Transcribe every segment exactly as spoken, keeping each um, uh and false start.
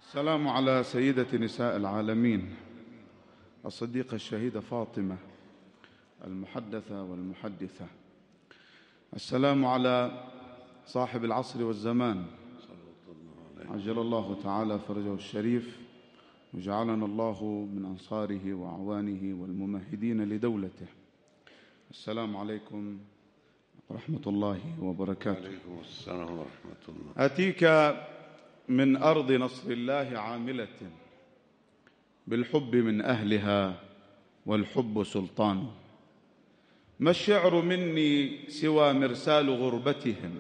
السلام على سيدة نساء العالمين الصديقة الشهيدة فاطمة المحدثة والمحدثة. السلام على صاحب العصر والزمان عجل الله تعالى فرجه الشريف وجعلنا الله من أنصاره وأعوانه والممهدين لدولته. السلام عليكم ورحمة الله وبركاته. عليكم السلام ورحمة الله. أتيك من أرض نصر الله عاملة بالحب من أهلها والحب سلطان. ما الشعر مني سوى مرسال غربتهم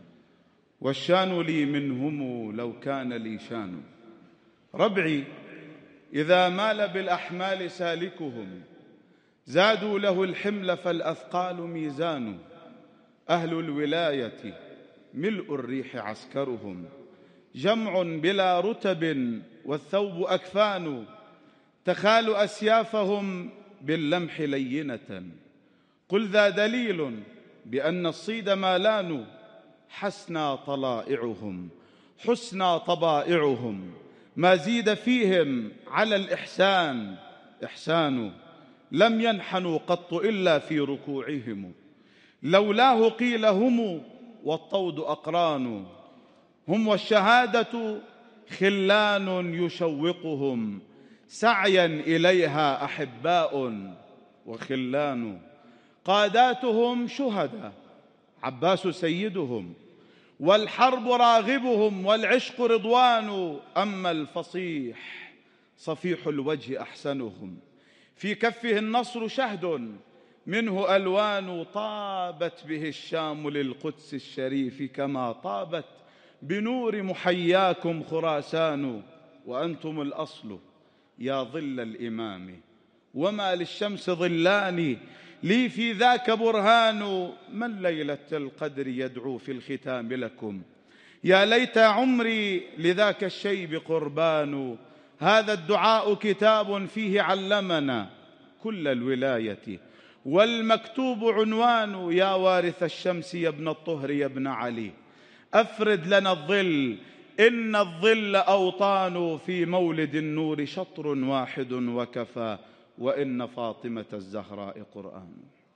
والشان لي منهم لو كان لي شان. ربعي إذا مال بالأحمال سالكهم زادوا له الحمل فالأثقال ميزان. أهل الولاية ملء الريح عسكرهم جمع بلا رتب والثوب أكفان. تخال أسيافهم باللمح لينة قل ذا دليل بأن الصيد مالان. حسنا طلائعهم حسنا طبائعهم ما زيد فيهم على الإحسان إحسان. لم ينحنوا قط إلا في ركوعهم لولاه قيل هم والطود أقران. هم والشهادة خلان يشوقهم سعيا إليها أحباء وخلان. قاداتهم شهداء عباس سيدهم والحرب راغبهم والعشق رضوان. أما الفصيح صفيح الوجه أحسنهم في كفه النصر شهد منه ألوان. طابت به الشام للقدس الشريف كما طابت بنور محياكم خراسان. وأنتم الأصل يا ظل الإمام وما للشمس ظلان. لي في ذاك برهان من ليلة القدر يدعو في الختام لكم يا ليت عمري لذاك الشيب قربان. هذا الدعاء كتاب فيه علمنا كل الولاية والمكتوب عنوان. يا وارث الشمس يا ابن الطهر يا ابن علي أفرد لنا الظل إن الظل أوطان. في مولد النور شطر واحد وكفى وإن فاطمة الزهراء قرآن.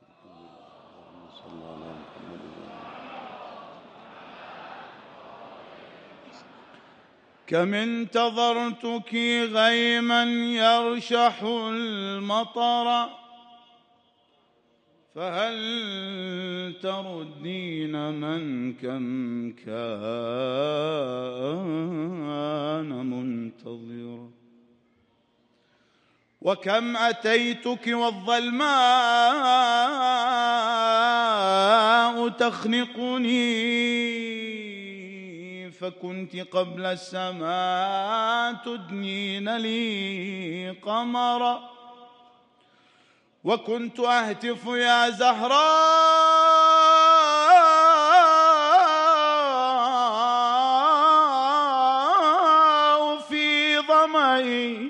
كم انتظرتك غيما يرشح المطر فهل تردين من كم كان منتظرا. وكم أتيتك والظلماء تخنقني فكنت قبل السماء تدنين لي قمرا. وكنت أهتف يا زهراء في ظمئي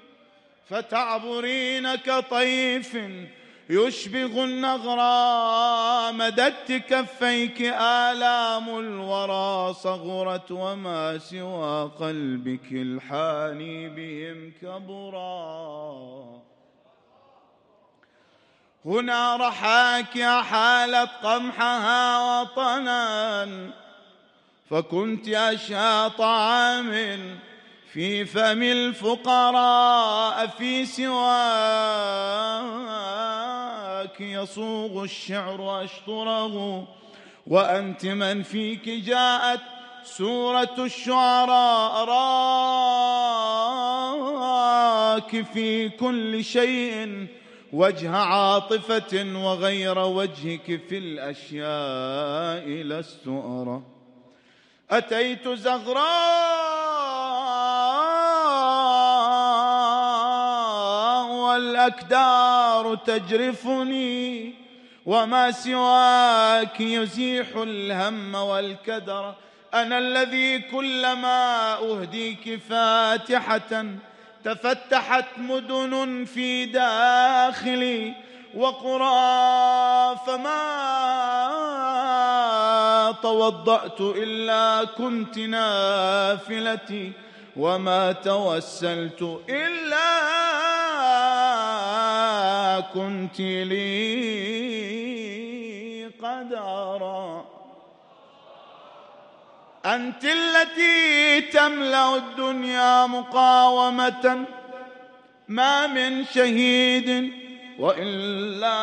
فتعبرين كطيف يشبه النغرى. مددت كفيك آلام الورى صغرت وما سوى قلبك الحاني بهم كبرا. هنا رحاك حالت قمحها وطنا فكنت أشهى طعام في فم الفقراء. في سواك يصوغ الشعر أشطره وأنت من فيك جاءت سورة الشعراء. أراك في كل شيء وجه عاطفة وغير وجهك في الأشياء لست أرى. أتيت زغراء والأكدار تجرفني وما سواك يزيح الهم والكدر. أنا الذي كلما أهديك فاتحة تفتحت مدن في داخلي وقرى فما توضأت إلا كنت نافلتي وما توسلت إلا كنت لي قدرا. أنت التي تملأ الدنيا مقاومة، ما من شهيد وإلا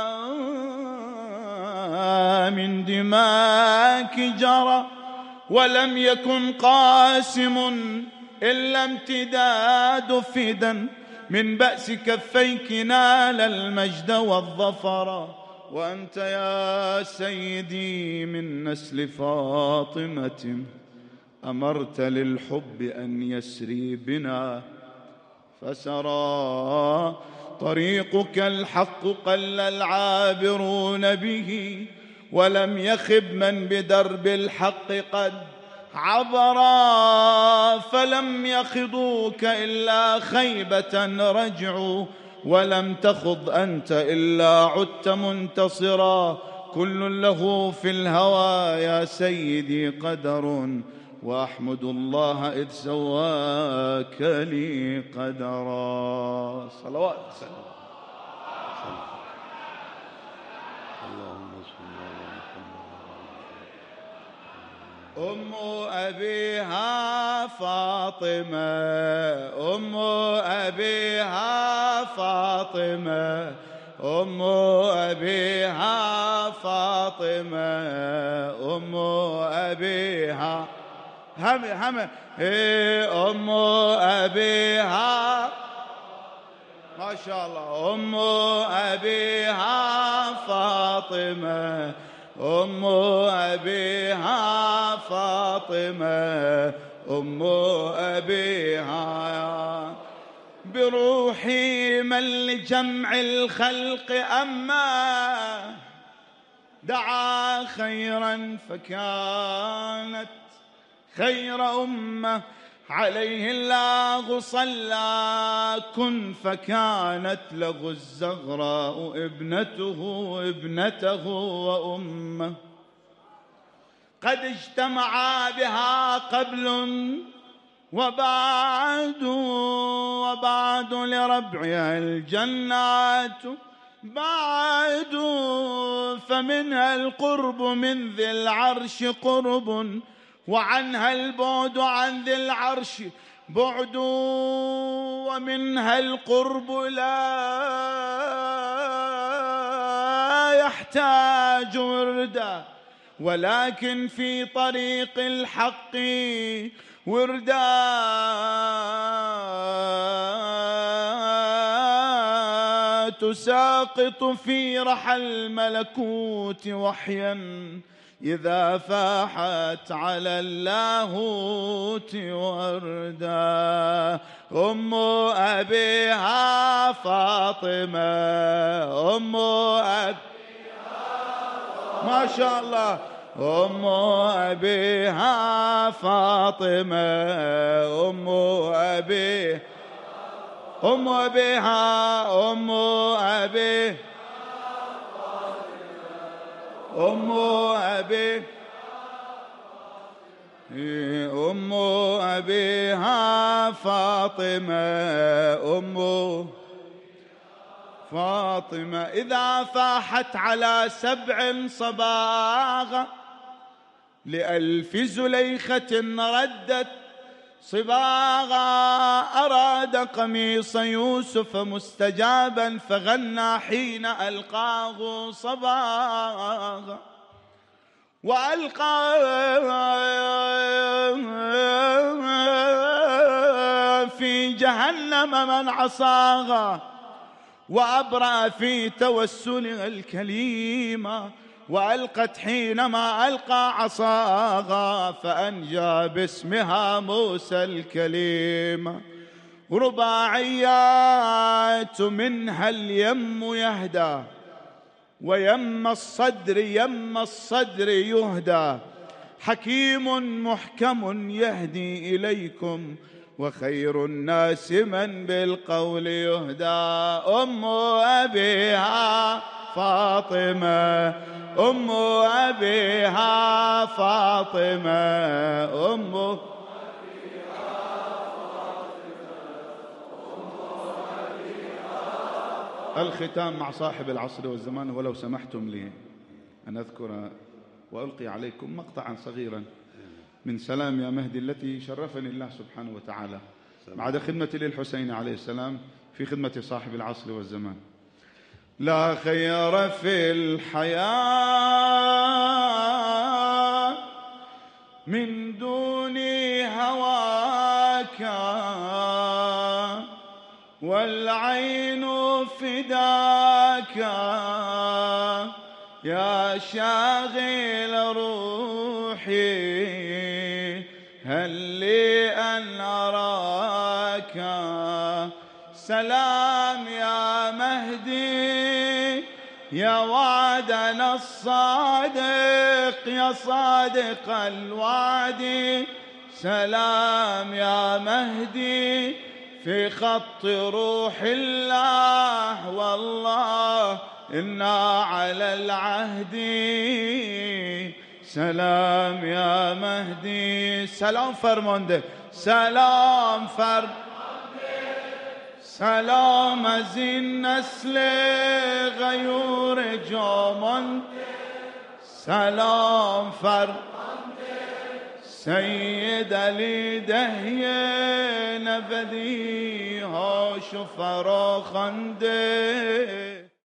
من دماك جرى، ولم يكن قاسم إلا امتداد فدا، من بأس كفيك نال المجد والظفر. وأنت يا سيدي من نسل فاطمة، أمرت للحب أن يسري بنا فسرى، طريقك الحق قل العابرون به، ولم يخب من بدرب الحق قد عبرا. فلم يخضوك إلا خيبة رجعوا، ولم تخض أنت إلا عدت منتصرا. كل له في الهوى يا سيدي قدر، وأحمد الله إذ سواك لي قدرا. صلوات سلام. اللهم صل على محمد. أم أبيها فاطمة، أم أبيها فاطمة، أم أبيها فاطمة، أم أبيها هم هم إيه أم أبيها ما شاء الله. أم أبيها فاطمة، أم أبيها فاطمة، أم أبيها. بروحي من لجمع الخلق أما دعا خيرا فكانت خير أمة، عليه الله صلى كن فكانت له الزغراء ابنته ابنته وأمه. قد اجتمعا بها قبل وبعد، وبعد لربعها الجنات بعد، فمنها القرب من ذي العرش قرب، وعنها البعد عن ذي العرش بعد، ومنها القرب لا يحتاج وردا، ولكن في طريق الحق وردا. تساقط في رحى الملكوت وحيا إذا فاحت على اللاهوت وردا. أم أبيها فاطمة، أم أبيها ما شاء الله، أم أبيها فاطمة، أم أبيها أم أبيها أم أبيها أم أبي أم أبيها فاطمة، أم فاطمة. إذا فاحت على سبع صباغة لألف زليخة ردت صباغا، أراد قميص يوسف مستجابا فغنى حين ألقاه صباغا، وألقى في جهنم من عصاها، وأبرأ في توسلها الكليمة، وألقت حينما ألقى عصاها فأنجى باسمها موسى الكليم. رباعيات منها اليم يهدى، ويم الصدر يم الصدر يهدى، حكيم محكم يهدي إليكم، وخير الناس من بالقول يهدى. أم أبيها فاطمة، أم أبيها فاطمة، أم الختام مع صاحب العصر والزمان، ولو سمحتم لي أن أذكر وألقي عليكم مقطعا صغيرا من سلام يا مهدي التي شرفني الله سبحانه وتعالى بعد خدمتي للحسين عليه السلام في خدمة صاحب العصر والزمان. لا خير في الحياة من دون هواك، والعين فداك يا شاغل روحي، هل لي أن أراك. سلام يا مهدي يا وعدنا الصادق، يا صادق الوعد. سلام يا مهدي في خط روح الله، والله إنا على العهد. سلام يا مهدي، سلام فرمانده، سلام فر سلام زين نسل غيور جامن، سلام فر سيد علی دهی نبدی ها شفرا خنده.